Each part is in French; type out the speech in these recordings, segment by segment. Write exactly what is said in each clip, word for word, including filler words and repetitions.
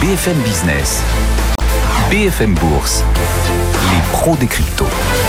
B F M Business, B F M Bourse, les pros des cryptos.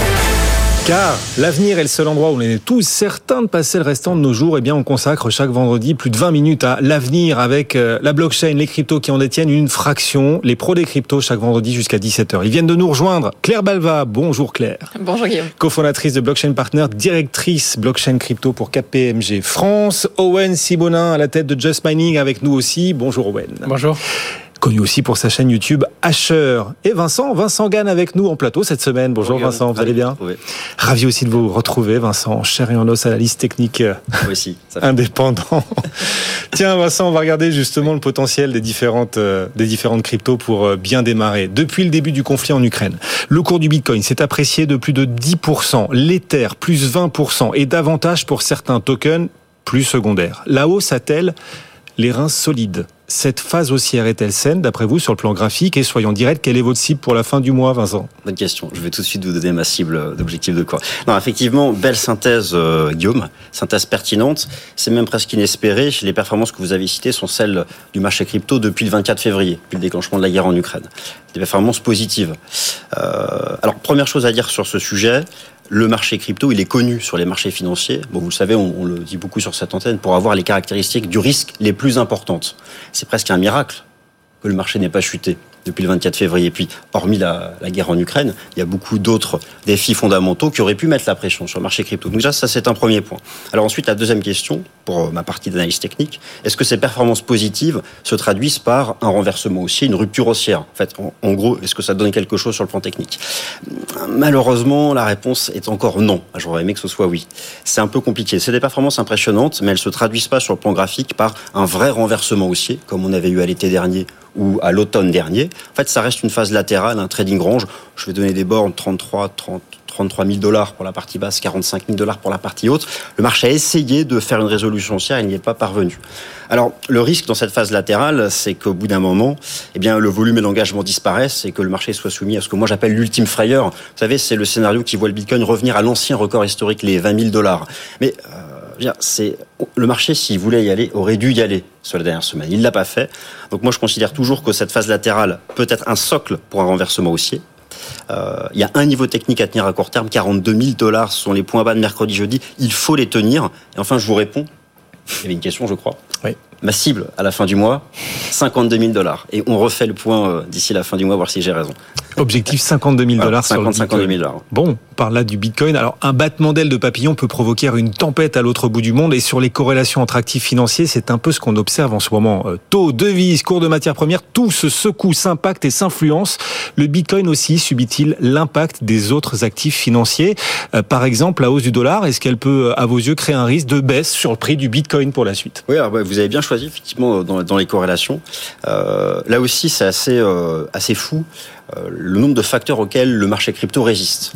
Car l'avenir est le seul endroit où on est tous certains de passer le restant de nos jours. Eh bien, on consacre chaque vendredi plus de vingt minutes à l'avenir avec la blockchain, les cryptos qui en détiennent une fraction. Les pros des cryptos chaque vendredi jusqu'à dix-sept heures. Ils viennent de nous rejoindre. Claire Balva, bonjour Claire. Bonjour Guillaume. Cofondatrice de Blockchain Partner, directrice blockchain crypto pour K P M G France. Owen Sibonin à la tête de Just Mining avec nous aussi. Bonjour Owen. Bonjour. Connu aussi pour sa chaîne YouTube Asher. Et Vincent, Vincent Gann avec nous en plateau cette semaine. Bonjour Bonjour Vincent, vous allez bien ? Oui. Ravi aussi de vous retrouver, Vincent, chair et en os, analyste technique aussi, ça fait... indépendant. Tiens Vincent, on va regarder justement le potentiel des différentes, euh, des différentes cryptos pour euh, bien démarrer. Depuis le début du conflit en Ukraine, le cours du Bitcoin s'est apprécié de plus de dix pour cent, l'Ether plus vingt pour cent et davantage pour certains tokens plus secondaires. La hausse a-t-elle les reins solides ? Cette phase haussière est-elle saine, d'après vous, sur le plan graphique ? Et soyons directs, quelle est votre cible pour la fin du mois, Vincent ? Bonne question. Je vais tout de suite vous donner ma cible d'objectif de quoi. Non, effectivement, belle synthèse, euh, Guillaume. Synthèse pertinente. C'est même presque inespéré. Les performances que vous avez citées sont celles du marché crypto depuis le vingt-quatre février, depuis le déclenchement de la guerre en Ukraine. Des performances positives. Euh, alors, première chose à dire sur ce sujet. Le marché crypto, il est connu sur les marchés financiers. Bon, vous le savez, on, on le dit beaucoup sur cette antenne, pour avoir les caractéristiques du risque les plus importantes. C'est presque un miracle que le marché n'ait pas chuté depuis le vingt-quatre février. Et puis, hormis la, la guerre en Ukraine, il y a beaucoup d'autres défis fondamentaux qui auraient pu mettre la pression sur le marché crypto. Donc déjà, ça, c'est un premier point. Alors ensuite, la deuxième question, pour ma partie d'analyse technique, est-ce que ces performances positives se traduisent par un renversement haussier, une rupture haussière ? En fait, en, en gros, est-ce que ça donne quelque chose sur le plan technique ? Malheureusement, la réponse est encore non. J'aurais aimé que ce soit oui. C'est un peu compliqué. C'est des performances impressionnantes, mais elles ne se traduisent pas sur le plan graphique par un vrai renversement haussier, comme on avait eu à l'été dernier ou à l'automne dernier. En fait, ça reste une phase latérale, un trading range. Je vais donner des bornes trente-trois, trente, trente-trois mille dollars pour la partie basse, quarante-cinq mille dollars pour la partie haute. Le marché a essayé de faire une résolution haussière, il n'y est pas parvenu. Alors, le risque dans cette phase latérale, c'est qu'au bout d'un moment, eh bien, le volume et l'engagement disparaissent et que le marché soit soumis à ce que moi j'appelle l'ultime frayeur. Vous savez, c'est le scénario qui voit le Bitcoin revenir à l'ancien record historique, les vingt mille dollars. Mais, euh, c'est, le marché, s'il voulait y aller, aurait dû y aller sur la dernière semaine. Il ne l'a pas fait. Donc moi, je considère toujours que cette phase latérale peut être un socle pour un renversement haussier. Euh, il y a un niveau technique à tenir à court terme, quarante-deux mille dollars sont les points bas de mercredi, jeudi. Il faut les tenir. Et enfin, je vous réponds. Il y avait une question, je crois. Oui. Ma cible à la fin du mois, cinquante-deux mille dollars. Et on refait le point d'ici la fin du mois, voir si j'ai raison. Objectif cinquante-deux mille dollars voilà, cinquante, sur le cinquante-deux mille dollars. Bon, on parle là du Bitcoin. Alors, un battement d'aile de papillon peut provoquer une tempête à l'autre bout du monde. Et sur les corrélations entre actifs financiers, c'est un peu ce qu'on observe en ce moment. Taux, devises, cours de matières premières, tout se secoue, s'impacte et s'influence. Le Bitcoin aussi subit-il l'impact des autres actifs financiers ? euh, Par exemple, la hausse du dollar, est-ce qu'elle peut, à vos yeux, créer un risque de baisse sur le prix du Bitcoin pour la suite ? Oui, alors, ouais, vous avez bien choisi, effectivement, dans, dans les corrélations. Euh, là aussi, c'est assez, euh, assez fou. Euh, le nombre de facteurs auxquels le marché crypto résiste.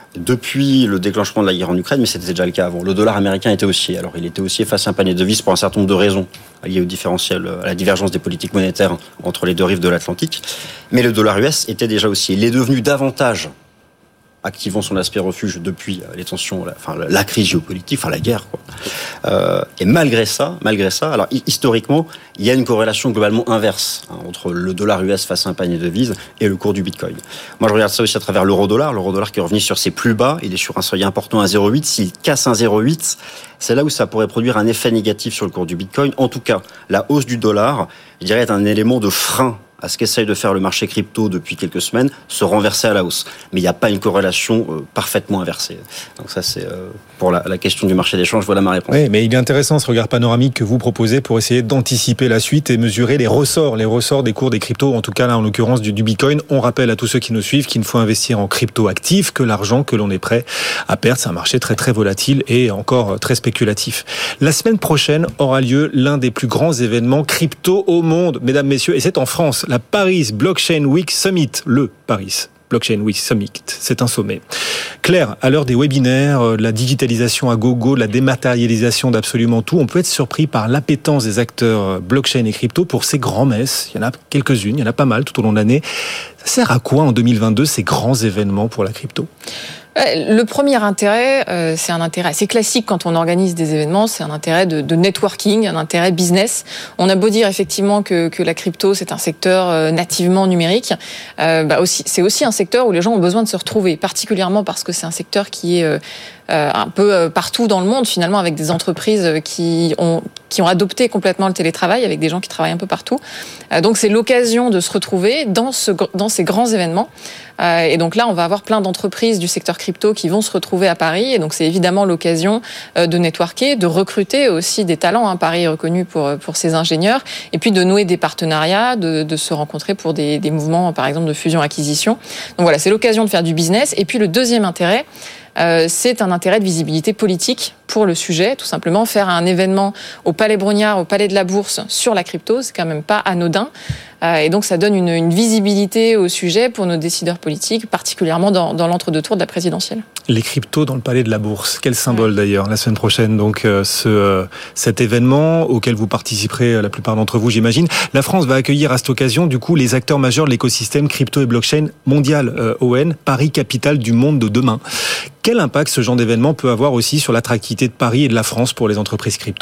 Depuis le déclenchement de la guerre en Ukraine, mais c'était déjà le cas avant, le dollar américain était haussier. Alors il était haussier face à un panier de devises pour un certain nombre de raisons, liées au différentiel, à la divergence des politiques monétaires entre les deux rives de l'Atlantique. Mais le dollar U S était déjà haussier. Il est devenu davantage activant son aspect refuge depuis les tensions, la, enfin la crise géopolitique, enfin la guerre, quoi. Euh, et malgré ça, malgré ça, alors historiquement, il y a une corrélation globalement inverse hein, entre le dollar U S face à un panier de devises et le cours du Bitcoin. Moi, je regarde ça aussi à travers l'euro-dollar. L'euro-dollar qui est revenu sur ses plus bas, il est sur un seuil important à zéro virgule huit. S'il casse un zéro virgule huit, c'est là où ça pourrait produire un effet négatif sur le cours du Bitcoin. En tout cas, la hausse du dollar, je dirais, est un élément de frein à ce qu'essaye de faire le marché crypto depuis quelques semaines, se renverser à la hausse. Mais il n'y a pas une corrélation euh, parfaitement inversée. Donc ça, c'est euh, pour la, la question du marché d'échange. Voilà ma réponse. Oui, mais il est intéressant ce regard panoramique que vous proposez pour essayer d'anticiper la suite et mesurer les ressorts, les ressorts des cours des cryptos, en tout cas là en l'occurrence du, du Bitcoin. On rappelle à tous ceux qui nous suivent qu'il ne faut investir en crypto actifs que l'argent que l'on est prêt à perdre. C'est un marché très très volatile et encore très spéculatif. La semaine prochaine aura lieu l'un des plus grands événements crypto au monde, mesdames, messieurs, et c'est en France. La Paris Blockchain Week Summit, le Paris Blockchain Week Summit, c'est un sommet. Claire, à l'heure des webinaires, de la digitalisation à gogo, de la dématérialisation d'absolument tout, on peut être surpris par l'appétence des acteurs blockchain et crypto pour ces grands-messes. Il y en a quelques-unes, il y en a pas mal tout au long de l'année. Ça sert à quoi en deux mille vingt-deux ces grands événements pour la crypto ? Le premier intérêt, euh, c'est un intérêt assez classique quand on organise des événements, c'est un intérêt de, de networking, un intérêt business. On a beau dire effectivement que, que la crypto, c'est un secteur euh, nativement numérique, euh, bah aussi, c'est aussi un secteur où les gens ont besoin de se retrouver, particulièrement parce que c'est un secteur qui est euh, euh, un peu euh, partout dans le monde, finalement, avec des entreprises qui ont, qui ont adopté complètement le télétravail, avec des gens qui travaillent un peu partout. Euh, donc c'est l'occasion de se retrouver dans, ce, dans ces grands événements. Euh, et donc là, on va avoir plein d'entreprises du secteur crypto qui vont se retrouver à Paris. Et donc c'est évidemment l'occasion euh, de networker, de recruter aussi des talents. Hein. Paris est reconnu pour pour ses ingénieurs. Et puis de nouer des partenariats, de, de se rencontrer pour des, des mouvements, par exemple, de fusion-acquisition. Donc voilà, c'est l'occasion de faire du business. Et puis le deuxième intérêt, Euh, c'est un intérêt de visibilité politique pour le sujet. Tout simplement, faire un événement au Palais Brongniart, au Palais de la Bourse sur la crypto, c'est quand même pas anodin. Euh, et donc, ça donne une, une visibilité au sujet pour nos décideurs politiques, particulièrement dans, dans l'entre-deux-tours de la présidentielle. Les cryptos dans le Palais de la Bourse, quel symbole d'ailleurs, la semaine prochaine, donc euh, ce, euh, cet événement auquel vous participerez, euh, la plupart d'entre vous j'imagine. La France va accueillir à cette occasion du coup les acteurs majeurs de l'écosystème crypto et blockchain mondial, euh, O N, Paris capitale du monde de demain. Quel impact ce genre d'événement peut avoir aussi sur l'attractivité de Paris et de la France pour les entreprises crypto ?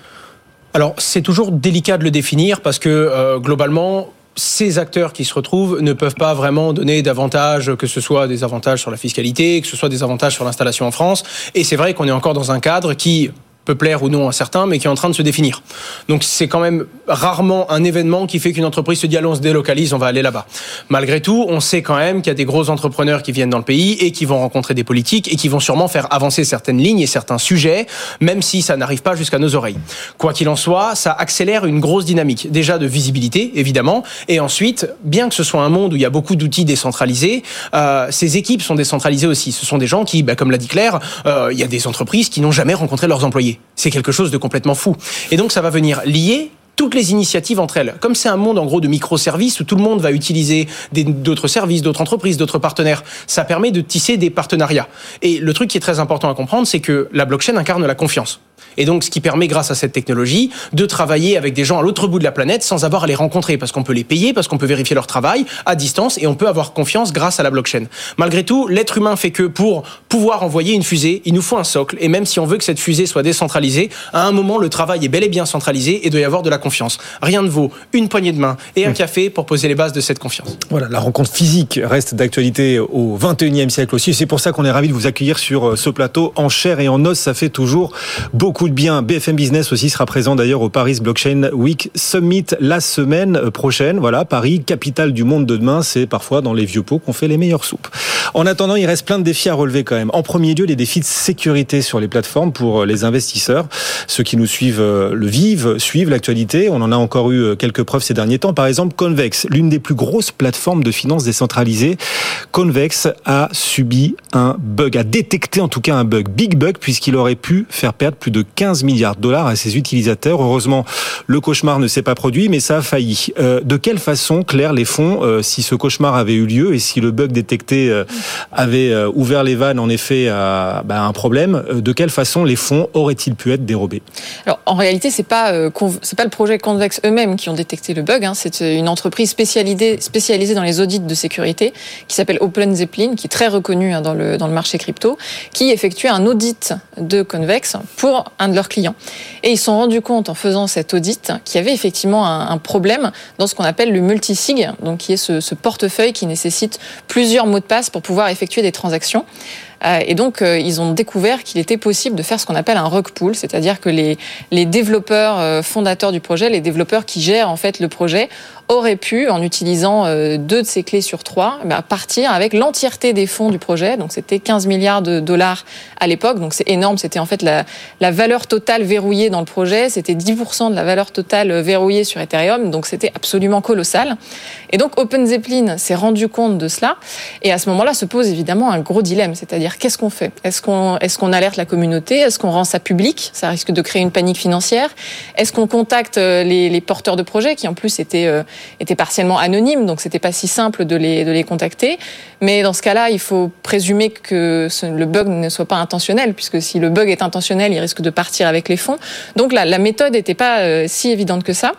Alors, c'est toujours délicat de le définir parce que euh, globalement, ces acteurs qui se retrouvent ne peuvent pas vraiment donner d'avantages, que ce soit des avantages sur la fiscalité, que ce soit des avantages sur l'installation en France. Et c'est vrai qu'on est encore dans un cadre qui peut plaire ou non à certains, mais qui est en train de se définir. Donc c'est quand même rarement un événement qui fait qu'une entreprise se dit allons, on se délocalise, on va aller là-bas. Malgré tout, on sait quand même qu'il y a des gros entrepreneurs qui viennent dans le pays et qui vont rencontrer des politiques et qui vont sûrement faire avancer certaines lignes et certains sujets, même si ça n'arrive pas jusqu'à nos oreilles. Quoi qu'il en soit, ça accélère une grosse dynamique. Déjà de visibilité, évidemment, et ensuite, bien que ce soit un monde où il y a beaucoup d'outils décentralisés, euh, ces équipes sont décentralisées aussi. Ce sont des gens qui, bah, comme l'a dit Claire, euh, il y a des entreprises qui n'ont jamais rencontré leurs employés. C'est quelque chose de complètement fou. Et donc, ça va venir lier toutes les initiatives entre elles. Comme c'est un monde, en gros, de microservices où tout le monde va utiliser des, d'autres services, d'autres entreprises, d'autres partenaires, ça permet de tisser des partenariats. Et le truc qui est très important à comprendre, c'est que la blockchain incarne la confiance. Et donc, ce qui permet, grâce à cette technologie, de travailler avec des gens à l'autre bout de la planète sans avoir à les rencontrer, parce qu'on peut les payer, parce qu'on peut vérifier leur travail à distance, et on peut avoir confiance grâce à la blockchain. Malgré tout, l'être humain fait que pour pouvoir envoyer une fusée, il nous faut un socle, et même si on veut que cette fusée soit décentralisée, à un moment, le travail est bel et bien centralisé, et il doit y avoir de la confiance. Rien ne vaut une poignée de main et un café pour poser les bases de cette confiance. Voilà, la rencontre physique reste d'actualité au vingt et unième siècle aussi, c'est pour ça qu'on est ravis de vous accueillir sur ce plateau en chair et en os, ça fait toujours beaucoup de bien. B F M Business aussi sera présent d'ailleurs au Paris Blockchain Week Summit la semaine prochaine. Voilà, Paris, capitale du monde de demain, c'est parfois dans les vieux pots qu'on fait les meilleures soupes. En attendant, il reste plein de défis à relever quand même. En premier lieu, les défis de sécurité sur les plateformes pour les investisseurs. Ceux qui nous suivent le vivent, suivent l'actualité. On en a encore eu quelques preuves ces derniers temps. Par exemple, Convex, l'une des plus grosses plateformes de finances décentralisées. Convex a subi un bug, a détecté en tout cas un bug, big bug, puisqu'il aurait pu faire perdre plus de quinze milliards de dollars à ses utilisateurs. Heureusement, le cauchemar ne s'est pas produit, mais ça a failli. Euh, de quelle façon, Claire, les fonds, euh, si ce cauchemar avait eu lieu et si le bug détecté euh, avait euh, ouvert les vannes, en effet, à, bah, un problème, euh, de quelle façon les fonds auraient-ils pu être dérobés ? Alors, en réalité, c'est pas euh, c'est pas le projet Convex eux-mêmes qui ont détecté le bug. Hein. C'est une entreprise spécialisée spécialisée dans les audits de sécurité qui s'appelle Open Zeppelin, qui est très reconnue hein, dans le dans le marché crypto, qui effectuait un audit de Convex pour un de leurs clients. Et ils se sont rendus compte en faisant cet audit qu'il y avait effectivement un, un problème dans ce qu'on appelle le multisig, donc qui est ce, ce portefeuille qui nécessite plusieurs mots de passe pour pouvoir effectuer des transactions. Euh, et donc, euh, ils ont découvert qu'il était possible de faire ce qu'on appelle un rug pull, c'est-à-dire que les, les développeurs euh, fondateurs du projet, les développeurs qui gèrent en fait le projet, auraient pu, en utilisant euh, deux de ces clés sur trois, bah, partir avec l'entièreté des fonds du projet. Donc, c'était quinze milliards de dollars à l'époque. Donc, c'est énorme. C'était en fait la, la valeur totale verrouillée dans le projet. C'était dix pour cent de la valeur totale verrouillée sur Ethereum. Donc, c'était absolument colossal. Et donc, Open Zeppelin s'est rendu compte de cela. Et à ce moment-là, se pose évidemment un gros dilemme. C'est-à-dire, qu'est-ce qu'on fait ? Est-ce qu'on, est-ce qu'on alerte la communauté ? Est-ce qu'on rend ça public ? Ça risque de créer une panique financière. Est-ce qu'on contacte les, les porteurs de projets qui, en plus, étaient, euh, étaient partiellement anonymes, donc c'était pas si simple de les, de les contacter. Mais dans ce cas-là, il faut présumer que ce, le bug ne soit pas intentionnel, puisque si le bug est intentionnel, il risque de partir avec les fonds. Donc la, la méthode n'était pas euh, si évidente que ça.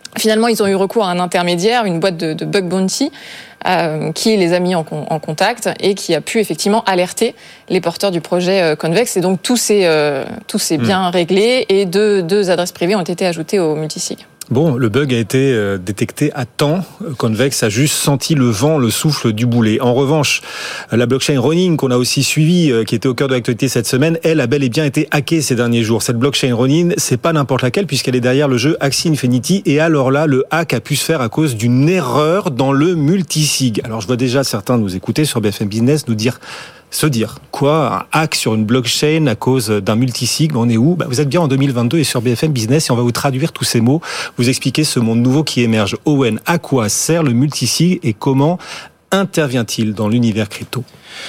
Finalement, ils ont eu recours à un intermédiaire, une boîte de, de bug bounty, euh, qui les a mis en, en contact et qui a pu effectivement alerter les porteurs du projet euh, Convex. Et donc, tout s'est, euh, tout s'est mmh. bien réglé et deux, deux adresses privées ont été ajoutées au multisig. Bon, le bug a été euh, détecté à temps. Convex a juste senti le vent, le souffle du boulet. En revanche, la blockchain Ronin, qu'on a aussi suivie, euh, qui était au cœur de l'actualité cette semaine, elle a bel et bien été hackée ces derniers jours. Cette blockchain Ronin, c'est pas n'importe laquelle, puisqu'elle est derrière le jeu Axie Infinity. Et alors là, le hack a pu se faire à cause d'une erreur dans le multisig. Alors je vois déjà certains nous écouter sur B F M Business nous dire... Se dire, quoi, un hack sur une blockchain à cause d'un multisig, on est où ? Bah, vous êtes bien en deux mille vingt-deux et sur B F M Business et on va vous traduire tous ces mots, vous expliquer ce monde nouveau qui émerge. Owen, à quoi sert le multisig et comment intervient-il dans l'univers crypto ?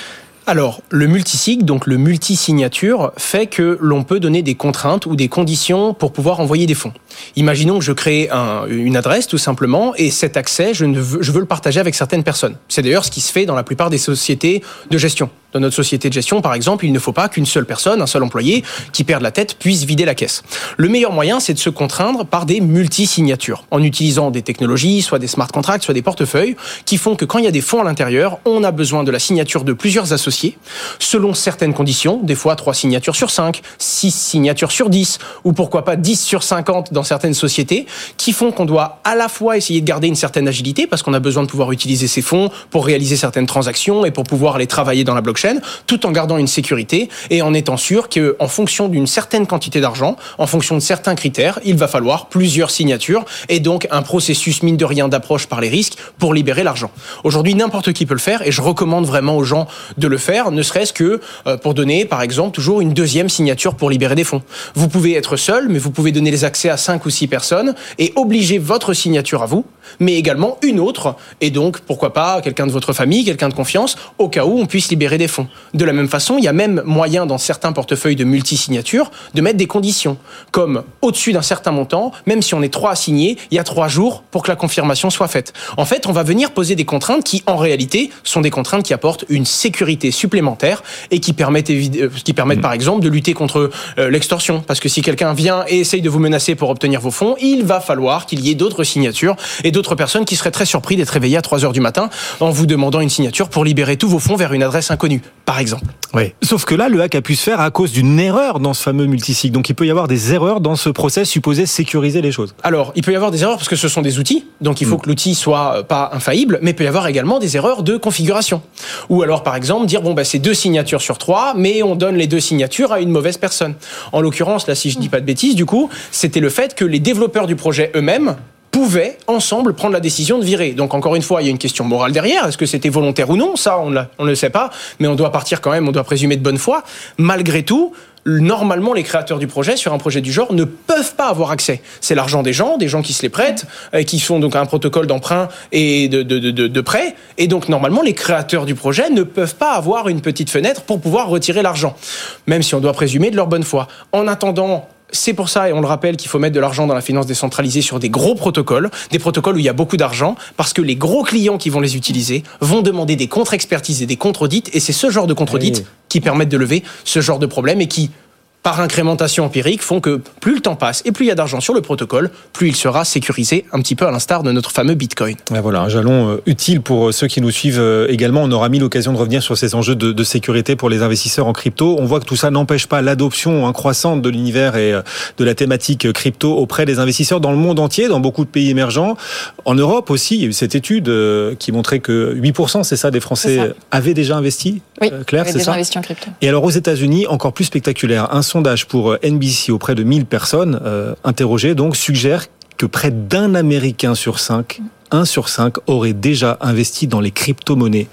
Alors, le multisig, donc le multisignature, fait que l'on peut donner des contraintes ou des conditions pour pouvoir envoyer des fonds. Imaginons que je crée un, une adresse, tout simplement, et cet accès, je, ne veux, je veux le partager avec certaines personnes. C'est d'ailleurs ce qui se fait dans la plupart des sociétés de gestion. Dans notre société de gestion, par exemple, il ne faut pas qu'une seule personne, un seul employé, qui perde la tête, puisse vider la caisse. Le meilleur moyen, c'est de se contraindre par des multisignatures, en utilisant des technologies, soit des smart contracts, soit des portefeuilles, qui font que quand il y a des fonds à l'intérieur, on a besoin de la signature de plusieurs associés, selon certaines conditions, des fois trois signatures sur cinq, six signatures sur dix, ou pourquoi pas dix sur cinquante dans certaines sociétés, qui font qu'on doit à la fois essayer de garder une certaine agilité, parce qu'on a besoin de pouvoir utiliser ces fonds pour réaliser certaines transactions et pour pouvoir les travailler dans la blockchain, tout en gardant une sécurité et en étant sûr qu'en fonction d'une certaine quantité d'argent, en fonction de certains critères, il va falloir plusieurs signatures et donc un processus mine de rien d'approche par les risques pour libérer l'argent. Aujourd'hui, n'importe qui peut le faire et je recommande vraiment aux gens de le faire, ne serait-ce que pour donner, par exemple, toujours une deuxième signature pour libérer des fonds. Vous pouvez être seul, mais vous pouvez donner les accès à cinq ou six personnes et obliger votre signature à vous, mais également une autre et donc, pourquoi pas, quelqu'un de votre famille, quelqu'un de confiance, au cas où on puisse libérer des fonds. De la même façon, il y a même moyen dans certains portefeuilles de multisignatures de mettre des conditions, comme au-dessus d'un certain montant, même si on est trois à signer, il y a trois jours pour que la confirmation soit faite. En fait, on va venir poser des contraintes qui, en réalité, sont des contraintes qui apportent une sécurité supplémentaire et qui permettent, évi- qui permettent mmh. par exemple, de lutter contre euh, l'extorsion. Parce que si quelqu'un vient et essaye de vous menacer pour obtenir vos fonds, il va falloir qu'il y ait d'autres signatures et d'autres personnes qui seraient très surpris d'être réveillées à trois heures du matin en vous demandant une signature pour libérer tous vos fonds vers une adresse inconnue, par exemple. Oui. Sauf que là, le hack a pu se faire à cause d'une erreur dans ce fameux multisig. Donc, il peut y avoir des erreurs dans ce process supposé sécuriser les choses. Alors, il peut y avoir des erreurs parce que ce sont des outils. Donc, il faut mmh. que l'outil soit pas infaillible, mais il peut y avoir également des erreurs de configuration. Ou alors, par exemple, dire, bon, bah, c'est deux signatures sur trois, mais on donne les deux signatures à une mauvaise personne. En l'occurrence, là, si je dis pas de bêtises, du coup, c'était le fait que les développeurs du projet eux-mêmes pouvaient ensemble prendre la décision de virer. Donc encore une fois, il y a une question morale derrière. Est-ce que c'était volontaire ou non ? Ça, on ne le sait pas, mais on doit partir quand même, on doit présumer de bonne foi. Malgré tout, normalement, les créateurs du projet, sur un projet du genre, ne peuvent pas avoir accès. C'est l'argent des gens, des gens qui se les prêtent, et qui font donc un protocole d'emprunt et de, de, de, de prêt. Et donc, normalement, les créateurs du projet ne peuvent pas avoir une petite fenêtre pour pouvoir retirer l'argent, même si on doit présumer de leur bonne foi. En attendant, c'est pour ça, et on le rappelle, qu'il faut mettre de l'argent dans la finance décentralisée sur des gros protocoles, des protocoles où il y a beaucoup d'argent, parce que les gros clients qui vont les utiliser vont demander des contre-expertises et des contre-audits, et c'est ce genre de contre-audits oui. qui permettent de lever ce genre de problème et qui, par incrémentation empirique, font que plus le temps passe et plus il y a d'argent sur le protocole, plus il sera sécurisé, un petit peu à l'instar de notre fameux Bitcoin. Et voilà, un jalon utile pour ceux qui nous suivent également. On aura mis l'occasion de revenir sur ces enjeux de, de sécurité pour les investisseurs en crypto. On voit que tout ça n'empêche pas l'adoption hein, croissante de l'univers et de la thématique crypto auprès des investisseurs dans le monde entier, dans beaucoup de pays émergents. En Europe aussi, il y a eu cette étude qui montrait que huit pour cent, c'est ça, des Français avaient déjà investi. Oui, Claire, avaient c'est déjà ça investi en crypto. Et alors aux États-Unis, encore plus spectaculaire, un sondage pour N B C auprès de mille personnes euh, interrogées donc suggère que près d'un Américain sur cinq, un sur cinq aurait déjà investi dans les crypto-monnaies.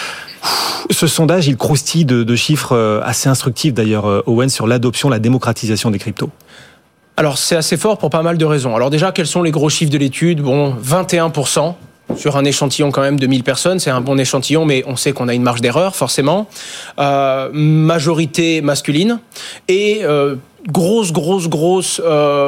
Ce sondage, il croustille de, de chiffres assez instructifs d'ailleurs, Owen, sur l'adoption, la démocratisation des cryptos. Alors c'est assez fort pour pas mal de raisons. Alors déjà, quels sont les gros chiffres de l'étude ? Bon, vingt et un pour cent. Sur un échantillon quand même de mille personnes, c'est un bon échantillon, mais on sait qu'on a une marge d'erreur, forcément. Euh, majorité masculine et euh, grosse, grosse, grosse euh,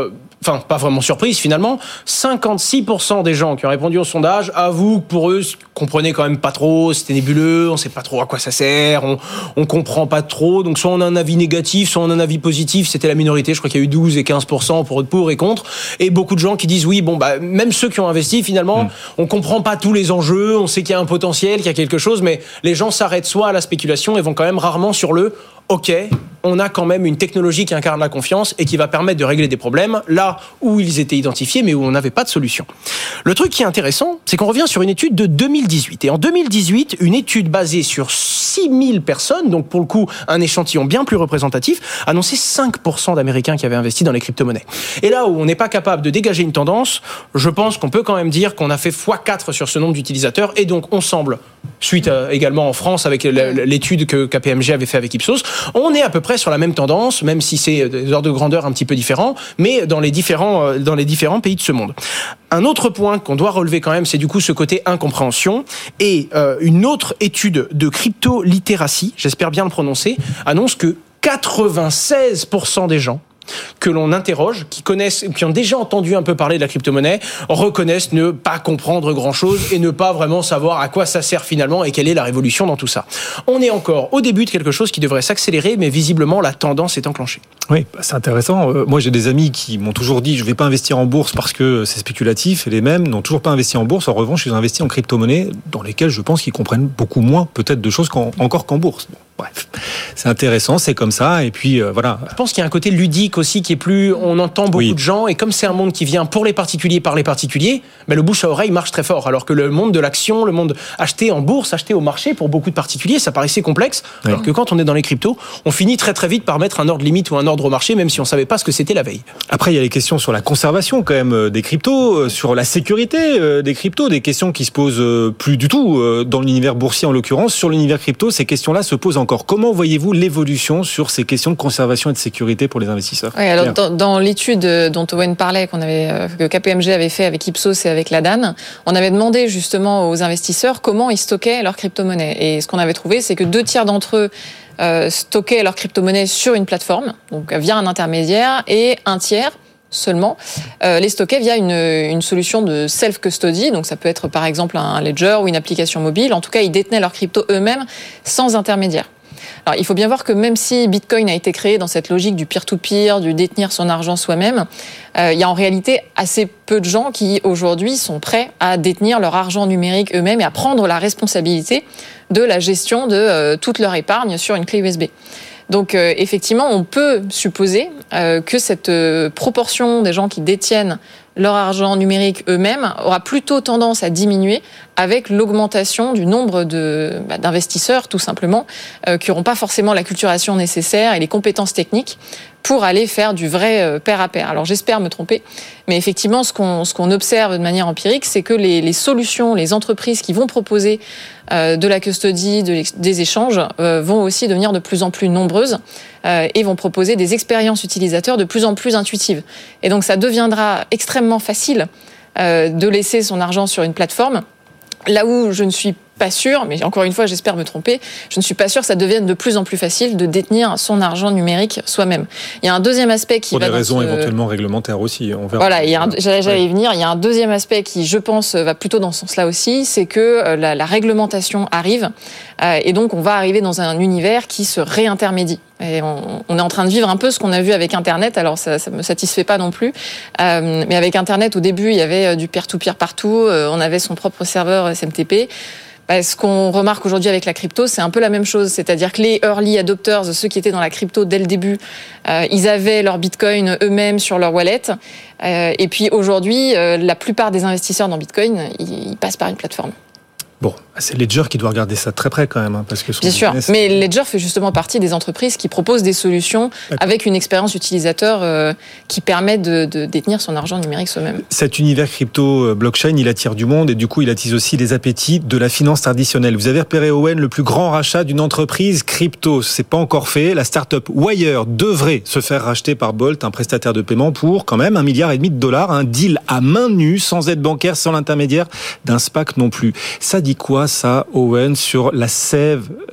enfin pas vraiment surprise finalement, cinquante-six pour cent des gens qui ont répondu au sondage avouent que pour eux, comprenaient quand même pas trop, c'était nébuleux, on sait pas trop à quoi ça sert, on, on comprend pas trop, donc soit on a un avis négatif, soit on a un avis positif, c'était la minorité, je crois qu'il y a eu douze et quinze pour cent pour pour et contre, et beaucoup de gens qui disent oui, bon bah même ceux qui ont investi finalement, mmh. on comprend pas tous les enjeux, on sait qu'il y a un potentiel, qu'il y a quelque chose, mais les gens s'arrêtent soit à la spéculation et vont quand même rarement sur le ok, on a quand même une technologie qui incarne la confiance et qui va permettre de régler des problèmes là où ils étaient identifiés mais où on n'avait pas de solution. Le truc qui est intéressant, c'est qu'on revient sur une étude de deux mille dix-huit. Et en deux mille dix-huit, une étude basée sur six mille personnes, donc pour le coup un échantillon bien plus représentatif, annonçait cinq pour cent d'Américains qui avaient investi dans les crypto-monnaies. Et là où on n'est pas capable de dégager une tendance, je pense qu'on peut quand même dire qu'on a fait fois quatre sur ce nombre d'utilisateurs. Et donc on semble, suite à, également en France avec l'étude que K P M G avait fait avec Ipsos, on est à peu près sur la même tendance, même si c'est des ordres de grandeur un petit peu différents, mais dans les différents, dans les différents pays de ce monde. Un autre point qu'on doit relever quand même, c'est du coup ce côté incompréhension. Et euh, une autre étude de crypto-littératie, j'espère bien le prononcer, annonce que quatre-vingt-seize pour cent des gens que l'on interroge, qui connaissent, qui ont déjà entendu un peu parler de la crypto-monnaie, reconnaissent ne pas comprendre grand-chose et ne pas vraiment savoir à quoi ça sert finalement et quelle est la révolution dans tout ça. On est encore au début de quelque chose qui devrait s'accélérer, mais visiblement la tendance est enclenchée. Oui, c'est intéressant. Euh, moi, j'ai des amis qui m'ont toujours dit je ne vais pas investir en bourse parce que c'est spéculatif, et les mêmes n'ont toujours pas investi en bourse. En revanche, ils ont investi en crypto-monnaie dans lesquelles je pense qu'ils comprennent beaucoup moins peut-être de choses qu'en, encore qu'en bourse. Bon, bref, c'est intéressant, c'est comme ça, et puis euh, voilà. Je pense qu'il y a un côté ludique aussi qui est plus, on entend beaucoup oui. de gens, et comme c'est un monde qui vient pour les particuliers, par les particuliers, mais le bouche à oreille marche très fort, alors que le monde de l'action, le monde acheté en bourse, acheté au marché, pour beaucoup de particuliers, ça paraissait complexe, oui. alors que quand on est dans les cryptos, on finit très très vite par mettre un ordre limite ou un ordre au marché, même si on savait pas ce que c'était la veille. Après, il y a les questions sur la conservation quand même des cryptos, sur la sécurité des cryptos, des questions qui se posent plus du tout dans l'univers boursier en l'occurrence. Sur l'univers crypto, ces questions-là se posent encore. Comment voyez-vous l'évolution sur ces questions de conservation et de sécurité pour les investisseurs ? Oui, alors dans, dans l'étude dont Owen parlait, qu'on avait, que K P M G avait fait avec Ipsos et avec la D A N, on avait demandé justement aux investisseurs comment ils stockaient leurs crypto-monnaies. Et ce qu'on avait trouvé, c'est que deux tiers d'entre eux euh, stockaient leurs crypto-monnaies sur une plateforme, donc via un intermédiaire, et un tiers seulement euh, les stocker via une, une solution de self-custody. Donc ça peut être par exemple un ledger ou une application mobile. En tout cas, ils détenaient leurs cryptos eux-mêmes sans intermédiaire. Alors, il faut bien voir que même si Bitcoin a été créé dans cette logique du peer-to-peer, du détenir son argent soi-même, euh, il y a en réalité assez peu de gens qui, aujourd'hui, sont prêts à détenir leur argent numérique eux-mêmes et à prendre la responsabilité de la gestion de euh, toute leur épargne sur une clé U S B. Donc, euh, effectivement, on peut supposer euh, que cette euh, proportion des gens qui détiennent leur argent numérique eux-mêmes aura plutôt tendance à diminuer avec l'augmentation du nombre de, bah, d'investisseurs, tout simplement, euh, qui n'auront pas forcément la culturation nécessaire et les compétences techniques pour aller faire du vrai euh, pair à pair. Alors j'espère me tromper, mais effectivement, ce qu'on, ce qu'on observe de manière empirique, c'est que les, les solutions, les entreprises qui vont proposer euh, de la custody, de des échanges, euh, vont aussi devenir de plus en plus nombreuses euh, et vont proposer des expériences utilisateurs de plus en plus intuitives. Et donc ça deviendra extrêmement facile euh, de laisser son argent sur une plateforme, là où je ne suis pas sûr, mais encore une fois, j'espère me tromper, je ne suis pas sûr que ça devienne de plus en plus facile de détenir son argent numérique soi-même. Il y a un deuxième aspect qui Pour va... Pour des raisons ce... éventuellement réglementaires aussi, on verra. Voilà, il y a un, j'allais, j'allais y venir, il y a un deuxième aspect qui, je pense, va plutôt dans ce sens-là aussi, c'est que la, la réglementation arrive, euh, et donc on va arriver dans un univers qui se réintermédie. Et on, on est en train de vivre un peu ce qu'on a vu avec Internet, alors ça ne me satisfait pas non plus, euh, mais avec Internet, au début, il y avait du peer-to-peer partout, euh, on avait son propre serveur S M T P. Bah, ce qu'on remarque aujourd'hui avec la crypto, c'est un peu la même chose. C'est-à-dire que les early adopters, ceux qui étaient dans la crypto dès le début, euh, ils avaient leur Bitcoin eux-mêmes sur leur wallet. Euh, et puis aujourd'hui, euh, la plupart des investisseurs dans Bitcoin, ils, ils passent par une plateforme. Bon, c'est Ledger qui doit regarder ça très près quand même, hein, parce que son bien sûr. business... Mais Ledger fait justement partie des entreprises qui proposent des solutions D'accord. avec une expérience utilisateur euh, qui permet de, de détenir son argent numérique soi-même. Cet univers crypto blockchain, il attire du monde et du coup, il attise aussi les appétits de la finance traditionnelle. Vous avez repéré, Owen, le plus grand rachat d'une entreprise crypto. C'est pas encore fait. La start-up Wire devrait se faire racheter par Bolt, un prestataire de paiement, pour quand même un milliard et demi de dollars. Un deal à main nue, sans aide bancaire, sans l'intermédiaire d'un SPAC non plus. Ça dit quoi, ça, Owen, sur la sève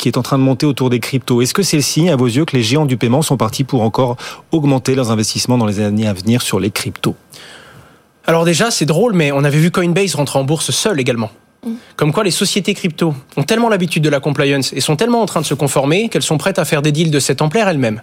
qui est en train de monter autour des cryptos. Est-ce que c'est le signe, à vos yeux, que les géants du paiement sont partis pour encore augmenter leurs investissements dans les années à venir sur les cryptos ? Alors déjà, c'est drôle, mais on avait vu Coinbase rentrer en bourse seul également. Comme quoi les sociétés crypto ont tellement l'habitude de la compliance et sont tellement en train de se conformer qu'elles sont prêtes à faire des deals de cette ampleur elles-mêmes.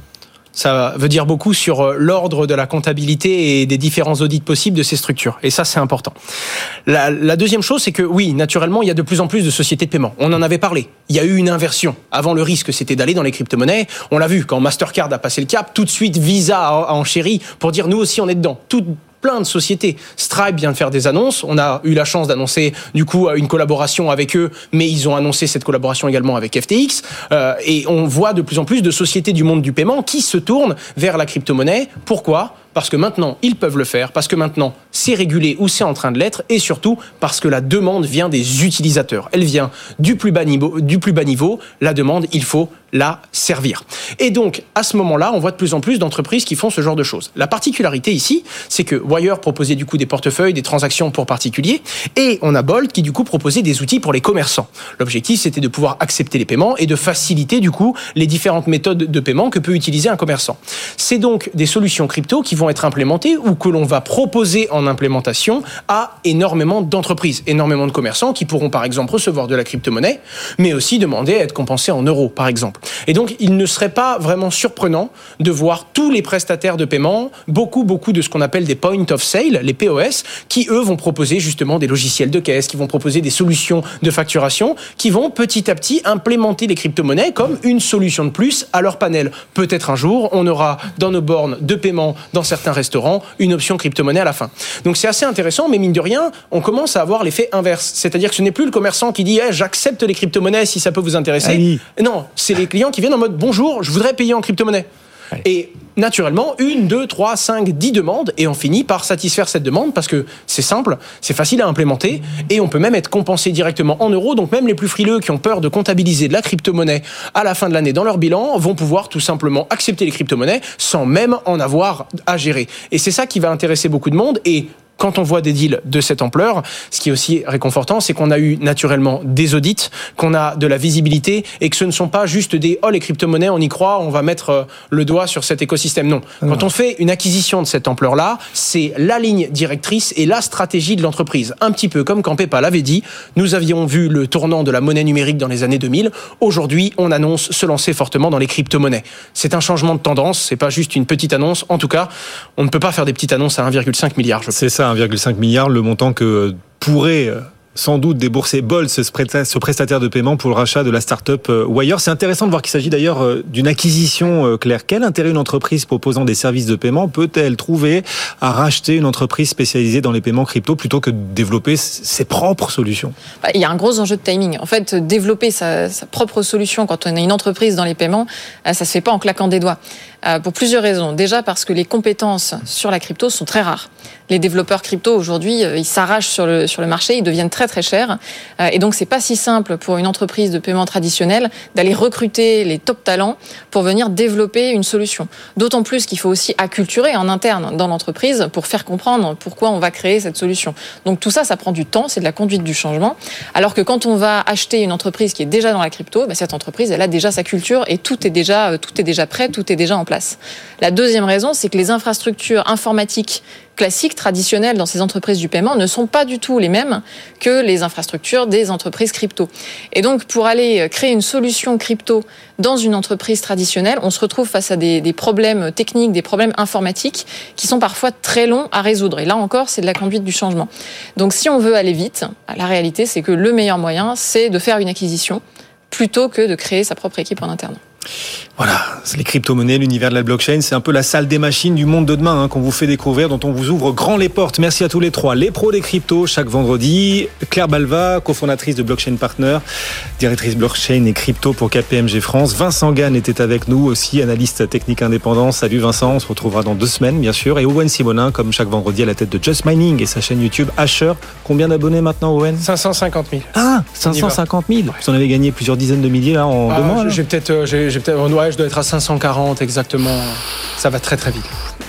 Ça veut dire beaucoup sur l'ordre de la comptabilité et des différents audits possibles de ces structures. Et ça, c'est important. La, la deuxième chose, c'est que oui, naturellement, il y a de plus en plus de sociétés de paiement. On en avait parlé. Il y a eu une inversion. Avant, le risque, c'était d'aller dans les crypto-monnaies. On l'a vu, quand Mastercard a passé le cap, tout de suite, Visa a, a enchéri pour dire nous aussi, on est dedans. Tout, plein de sociétés. Stripe vient de faire des annonces. On a eu la chance d'annoncer du coup une collaboration avec eux, mais ils ont annoncé cette collaboration également avec F T X. Euh, et on voit de plus en plus de sociétés du monde du paiement qui se tournent vers la crypto-monnaie. Pourquoi ? Parce que maintenant, ils peuvent le faire, parce que maintenant, c'est régulé ou c'est en train de l'être, et surtout parce que la demande vient des utilisateurs. Elle vient du plus bas niveau, du plus bas niveau. La demande, il faut la servir. Et donc, à ce moment-là, on voit de plus en plus d'entreprises qui font ce genre de choses. La particularité ici, c'est que Wire proposait du coup des portefeuilles, des transactions pour particuliers, et on a Bolt qui du coup proposait des outils pour les commerçants. L'objectif, c'était de pouvoir accepter les paiements et de faciliter du coup les différentes méthodes de paiement que peut utiliser un commerçant. C'est donc des solutions crypto qui vont être implémentées ou que l'on va proposer en implémentation à énormément d'entreprises, énormément de commerçants qui pourront par exemple recevoir de la crypto-monnaie, mais aussi demander à être compensés en euros par exemple. Et donc il ne serait pas vraiment surprenant de voir tous les prestataires de paiement, beaucoup beaucoup de ce qu'on appelle des point of sale, les P O S, qui eux vont proposer justement des logiciels de caisse, qui vont proposer des solutions de facturation, qui vont petit à petit implémenter les crypto-monnaies comme une solution de plus à leur panel. Peut-être un jour, on aura dans nos bornes de paiement, dans certains restaurants, une option crypto-monnaie à la fin. Donc c'est assez intéressant, mais mine de rien, on commence à avoir l'effet inverse. C'est-à-dire que ce n'est plus le commerçant qui dit hey, « j'accepte les crypto-monnaies si ça peut vous intéresser Ali. ». Non, c'est les clients qui viennent en mode « bonjour, je voudrais payer en crypto-monnaie ». Et naturellement, une, deux, trois, cinq, dix demandes, et on finit par satisfaire cette demande parce que c'est simple, c'est facile à implémenter, et on peut même être compensé directement en euros. Donc même les plus frileux qui ont peur de comptabiliser de la crypto-monnaie à la fin de l'année dans leur bilan vont pouvoir tout simplement accepter les crypto-monnaies sans même en avoir à gérer. Et c'est ça qui va intéresser beaucoup de monde. Et quand on voit des deals de cette ampleur, ce qui est aussi réconfortant, c'est qu'on a eu naturellement des audits, qu'on a de la visibilité et que ce ne sont pas juste des « oh, les crypto-monnaies, on y croit, on va mettre le doigt sur cet écosystème ». Non. non. Quand on fait une acquisition de cette ampleur-là, c'est la ligne directrice et la stratégie de l'entreprise. Un petit peu comme quand PayPal avait dit, nous avions vu le tournant de la monnaie numérique dans les années deux mille. Aujourd'hui, on annonce se lancer fortement dans les crypto-monnaies. C'est un changement de tendance, c'est pas juste une petite annonce. En tout cas, on ne peut pas faire des petites annonces à un virgule cinq milliard, je pense. C'est ça. un virgule cinq milliard, le montant que pourrait sans doute débourser Bolt, ce prestataire de paiement pour le rachat de la start-up Wire. C'est intéressant de voir qu'il s'agit d'ailleurs d'une acquisition, Claire. Quel intérêt une entreprise proposant des services de paiement peut-elle trouver à racheter une entreprise spécialisée dans les paiements crypto plutôt que de développer ses propres solutions ? Il y a un gros enjeu de timing. En fait, développer sa, sa propre solution quand on a une entreprise dans les paiements, ça se fait pas en claquant des doigts. Pour plusieurs raisons. Déjà parce que les compétences sur la crypto sont très rares. Les développeurs crypto aujourd'hui, ils s'arrachent sur le sur le marché, ils deviennent très très chers. Et donc c'est pas si simple pour une entreprise de paiement traditionnelle d'aller recruter les top talents pour venir développer une solution. D'autant plus qu'il faut aussi acculturer en interne dans l'entreprise pour faire comprendre pourquoi on va créer cette solution. Donc tout ça, ça prend du temps, c'est de la conduite du changement. Alors que quand on va acheter une entreprise qui est déjà dans la crypto, bah cette entreprise, elle a déjà sa culture et tout est déjà tout est déjà prêt, tout est déjà en place. La deuxième raison, c'est que les infrastructures informatiques classiques, traditionnelles dans ces entreprises du paiement ne sont pas du tout les mêmes que les infrastructures des entreprises crypto. Et donc, pour aller créer une solution crypto dans une entreprise traditionnelle, on se retrouve face à des, des problèmes techniques, des problèmes informatiques qui sont parfois très longs à résoudre. Et là encore, c'est de la conduite du changement. Donc, si on veut aller vite, la réalité, c'est que le meilleur moyen, c'est de faire une acquisition plutôt que de créer sa propre équipe en interne. Voilà, c'est les crypto-monnaies, l'univers de la blockchain, c'est un peu la salle des machines du monde de demain hein, qu'on vous fait découvrir, dont on vous ouvre grand les portes. Merci à tous les trois. Les pros des cryptos, chaque vendredi. Claire Balva, cofondatrice de Blockchain Partner, directrice blockchain et crypto pour K P M G France. Vincent Gann était avec nous aussi, analyste technique indépendant. Salut Vincent, on se retrouvera dans deux semaines bien sûr. Et Owen Simonin, comme chaque vendredi à la tête de Just Mining et sa chaîne YouTube Asher. Combien d'abonnés maintenant, Owen ? cinq cent cinquante mille. Ah, cinq cent cinquante mille. Vous en avez gagné plusieurs dizaines de milliers là, en ah, deux mois. J'ai peut-être, j'ai, j'ai peut-être, ouais, je dois être à cinq cent quarante exactement. Ça va très très vite.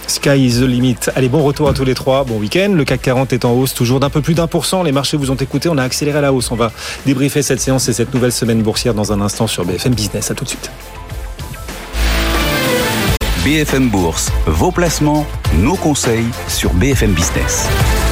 Sky is the limit. Allez, bon retour à tous les trois. Bon week-end. Le C A C quarante est en hausse, toujours d'un peu plus d'un pour cent. Les marchés vous ont écouté. On a accéléré à la hausse. On va débriefer cette séance et cette nouvelle semaine boursière dans un instant sur B F M Business. À tout de suite. B F M Bourse, vos placements, nos conseils sur B F M Business.